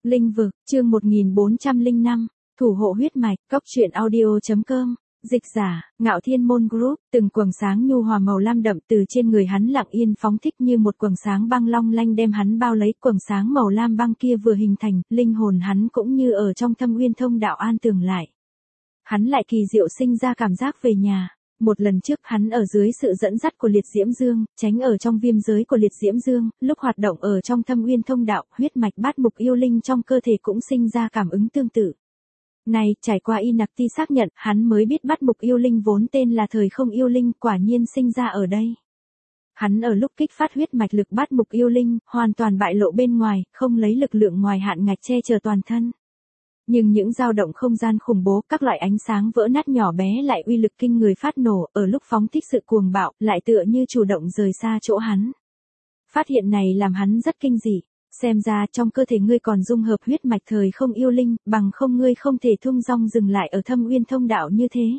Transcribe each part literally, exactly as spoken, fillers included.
Linh vực, chương một nghìn bốn trăm lẻ năm, thủ hộ huyết mạch, cốc truyện audio chấm com, dịch giả, Ngạo Thiên Môn Group, từng quầng sáng nhu hòa màu lam đậm từ trên người hắn lặng yên phóng thích như một quầng sáng băng long lanh đem hắn bao lấy, quầng sáng màu lam băng kia vừa hình thành, linh hồn hắn cũng như ở trong thâm uyên thông đạo an tường lại. Hắn lại kỳ diệu sinh ra cảm giác về nhà. Một lần trước hắn ở dưới sự dẫn dắt của liệt diễm dương, tránh ở trong viêm giới của liệt diễm dương, lúc hoạt động ở trong thâm uyên thông đạo, huyết mạch bát mục yêu linh trong cơ thể cũng sinh ra cảm ứng tương tự. Này, trải qua y nặc ti xác nhận, hắn mới biết bát mục yêu linh vốn tên là thời không yêu linh, quả nhiên sinh ra ở đây. Hắn ở lúc kích phát huyết mạch lực bát mục yêu linh, hoàn toàn bại lộ bên ngoài, không lấy lực lượng ngoài hạn ngạch che chở toàn thân. Nhưng những dao động không gian khủng bố, các loại ánh sáng vỡ nát nhỏ bé lại uy lực kinh người phát nổ, ở lúc phóng thích sự cuồng bạo, lại tựa như chủ động rời xa chỗ hắn. Phát hiện này làm hắn rất kinh dị, xem ra trong cơ thể ngươi còn dung hợp huyết mạch thời không yêu linh, bằng không ngươi không thể thong dong dừng lại ở thâm uyên thông đạo như thế.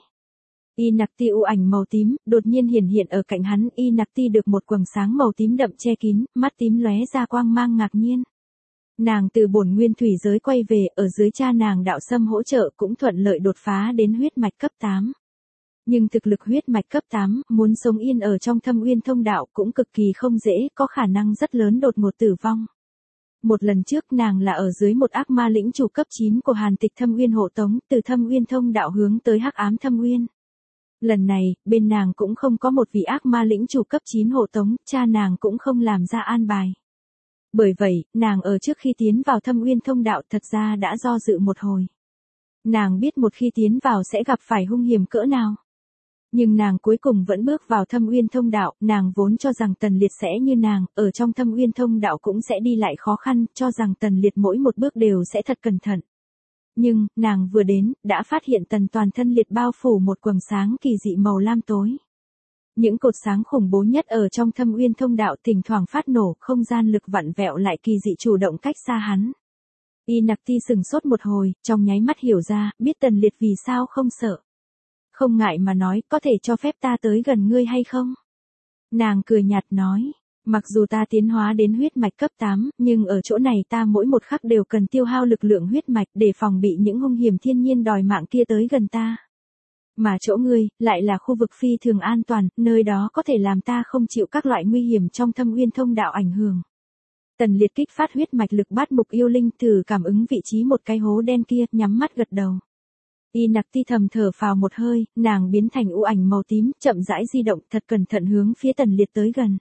Y nặc ti u ảnh màu tím, đột nhiên hiển hiện ở cạnh hắn, y nặc ti được một quầng sáng màu tím đậm che kín, mắt tím lóe ra quang mang ngạc nhiên. Nàng từ bổn nguyên thủy giới quay về, ở dưới cha nàng đạo sâm hỗ trợ cũng thuận lợi đột phá đến huyết mạch cấp tám. Nhưng thực lực huyết mạch cấp tám, muốn sống yên ở trong thâm uyên thông đạo cũng cực kỳ không dễ, có khả năng rất lớn đột ngột tử vong. Một lần trước nàng là ở dưới một ác ma lĩnh chủ cấp chín của Hàn Tịch Thâm Uyên hộ tống, từ thâm uyên thông đạo hướng tới hắc ám thâm uyên. Lần này, bên nàng cũng không có một vị ác ma lĩnh chủ cấp chín hộ tống, cha nàng cũng không làm ra an bài. Bởi vậy, nàng ở trước khi tiến vào thâm uyên thông đạo thật ra đã do dự một hồi. Nàng biết một khi tiến vào sẽ gặp phải hung hiểm cỡ nào. Nhưng nàng cuối cùng vẫn bước vào thâm uyên thông đạo, nàng vốn cho rằng Tần Liệt sẽ như nàng, ở trong thâm uyên thông đạo cũng sẽ đi lại khó khăn, cho rằng Tần Liệt mỗi một bước đều sẽ thật cẩn thận. Nhưng, nàng vừa đến, đã phát hiện Tần toàn thân Liệt bao phủ một quầng sáng kỳ dị màu lam tối. Những cột sáng khủng bố nhất ở trong thâm uyên thông đạo thỉnh thoảng phát nổ, không gian lực vặn vẹo lại kỳ dị chủ động cách xa hắn. Y nặc ti sừng sốt một hồi, trong nháy mắt hiểu ra, biết Tần Liệt vì sao không sợ. Không ngại mà nói, có thể cho phép ta tới gần ngươi hay không? Nàng cười nhạt nói, mặc dù ta tiến hóa đến huyết mạch cấp tám, nhưng ở chỗ này ta mỗi một khắc đều cần tiêu hao lực lượng huyết mạch để phòng bị những hung hiểm thiên nhiên đòi mạng kia tới gần ta. Mà chỗ ngươi, lại là khu vực phi thường an toàn, nơi đó có thể làm ta không chịu các loại nguy hiểm trong thâm uyên thông đạo ảnh hưởng. Tần Liệt kích phát huyết mạch lực bát mục yêu linh thử cảm ứng vị trí một cái hố đen kia, nhắm mắt gật đầu. Y nặc ti thầm thở phào một hơi, nàng biến thành u ảnh màu tím, chậm rãi di động, thật cẩn thận hướng phía Tần Liệt tới gần.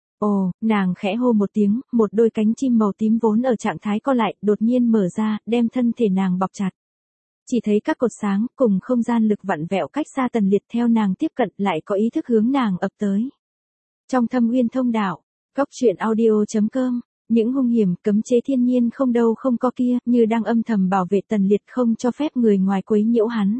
Ồ, nàng khẽ hô một tiếng, một đôi cánh chim màu tím vốn ở trạng thái co lại, đột nhiên mở ra, đem thân thể nàng bọc chặt. Chỉ thấy các cột sáng cùng không gian lực vặn vẹo cách xa Tần Liệt theo nàng tiếp cận lại có ý thức hướng nàng ập tới. Trong thâm uyên thông đạo, cốc truyện audio chấm com, những hung hiểm cấm chế thiên nhiên không đâu không có kia, như đang âm thầm bảo vệ Tần Liệt không cho phép người ngoài quấy nhiễu hắn.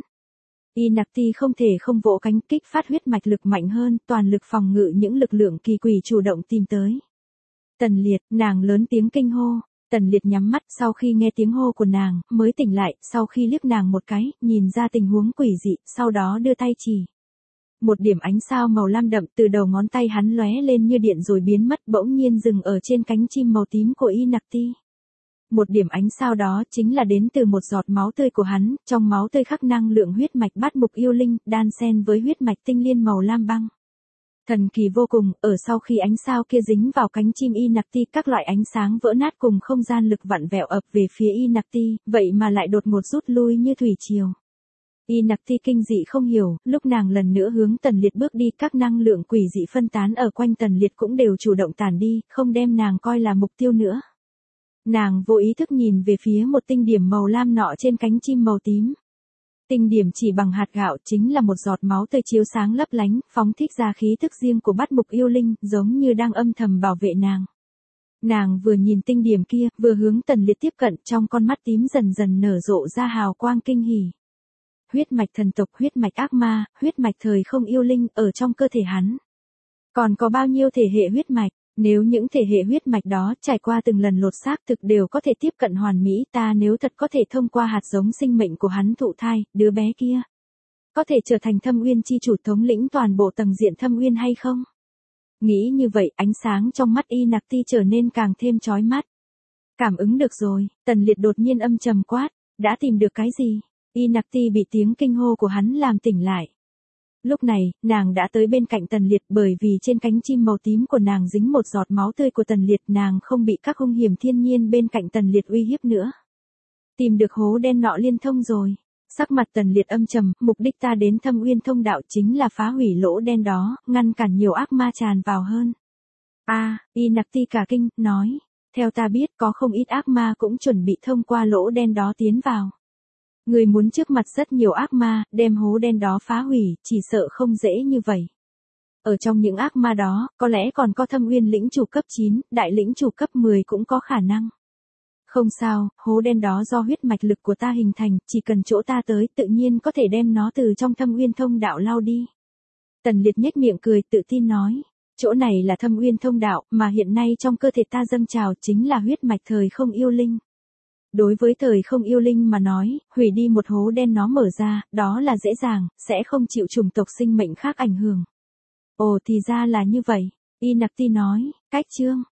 Y nặc ti không thể không vỗ cánh kích phát huyết mạch lực mạnh hơn, toàn lực phòng ngự những lực lượng kỳ quỷ chủ động tìm tới. Tần Liệt, nàng lớn tiếng kinh hô. Tần Liệt nhắm mắt, sau khi nghe tiếng hô của nàng, mới tỉnh lại, sau khi liếc nàng một cái, nhìn ra tình huống quỷ dị, sau đó đưa tay chỉ. Một điểm ánh sao màu lam đậm từ đầu ngón tay hắn lóe lên như điện rồi biến mất, bỗng nhiên dừng ở trên cánh chim màu tím của Y nặc ti. Một điểm ánh sao đó chính là đến từ một giọt máu tươi của hắn, trong máu tươi khắc năng lượng huyết mạch bát mục yêu linh, đan xen với huyết mạch tinh liên màu lam băng. Thần kỳ vô cùng, ở sau khi ánh sao kia dính vào cánh chim Y nặc ti, các loại ánh sáng vỡ nát cùng không gian lực vặn vẹo ập về phía Y nặc ti, vậy mà lại đột ngột rút lui như thủy triều. Y nặc ti kinh dị không hiểu, lúc nàng lần nữa hướng Tần Liệt bước đi, các năng lượng quỷ dị phân tán ở quanh Tần Liệt cũng đều chủ động tản đi, không đem nàng coi là mục tiêu nữa. Nàng vô ý thức nhìn về phía một tinh điểm màu lam nọ trên cánh chim màu tím. Tinh điểm chỉ bằng hạt gạo, chính là một giọt máu tươi chiếu sáng lấp lánh, phóng thích ra khí thức riêng của bát mục yêu linh, giống như đang âm thầm bảo vệ nàng. Nàng vừa nhìn tinh điểm kia, vừa hướng Tần Liệt tiếp cận, trong con mắt tím dần dần nở rộ ra hào quang kinh hỉ. Huyết mạch thần tộc, huyết mạch ác ma, huyết mạch thời không yêu linh, ở trong cơ thể hắn. Còn có bao nhiêu thể hệ huyết mạch? Nếu những thể hệ huyết mạch đó trải qua từng lần lột xác thực đều có thể tiếp cận hoàn mỹ, ta nếu thật có thể thông qua hạt giống sinh mệnh của hắn thụ thai, đứa bé kia có thể trở thành thâm uyên chi chủ thống lĩnh toàn bộ tầng diện thâm uyên hay không? Nghĩ như vậy, ánh sáng trong mắt Y nặc ti trở nên càng thêm chói mắt. Cảm ứng được rồi, Tần Liệt đột nhiên âm trầm quát, đã tìm được cái gì? Y Nặc Ti bị tiếng kinh hô của hắn làm tỉnh lại. Lúc này, nàng đã tới bên cạnh Tần Liệt bởi vì trên cánh chim màu tím của nàng dính một giọt máu tươi của Tần Liệt, nàng không bị các hung hiểm thiên nhiên bên cạnh Tần Liệt uy hiếp nữa. Tìm được hố đen nọ liên thông rồi. Sắc mặt Tần Liệt âm trầm, mục đích ta đến Thâm Uyên Thông đạo chính là phá hủy lỗ đen đó, ngăn cản nhiều ác ma tràn vào hơn. A, à, Y Nặc Ti cả kinh, nói, theo ta biết có không ít ác ma cũng chuẩn bị thông qua lỗ đen đó tiến vào. Người muốn trước mặt rất nhiều ác ma, đem hố đen đó phá hủy, chỉ sợ không dễ như vậy. Ở trong những ác ma đó, có lẽ còn có Thâm Uyên lĩnh chủ cấp chín, đại lĩnh chủ cấp mười cũng có khả năng. Không sao, hố đen đó do huyết mạch lực của ta hình thành, chỉ cần chỗ ta tới tự nhiên có thể đem nó từ trong Thâm Uyên Thông đạo lao đi. Tần Liệt nhếch miệng cười tự tin nói, chỗ này là Thâm Uyên Thông đạo, mà hiện nay trong cơ thể ta dâng trào chính là huyết mạch thời không yêu linh. Đối với thời không yêu linh mà nói, hủy đi một hố đen nó mở ra, đó là dễ dàng, sẽ không chịu chủng tộc sinh mệnh khác ảnh hưởng. Ồ thì ra là như vậy, Y Nặc Ti nói, cách chương.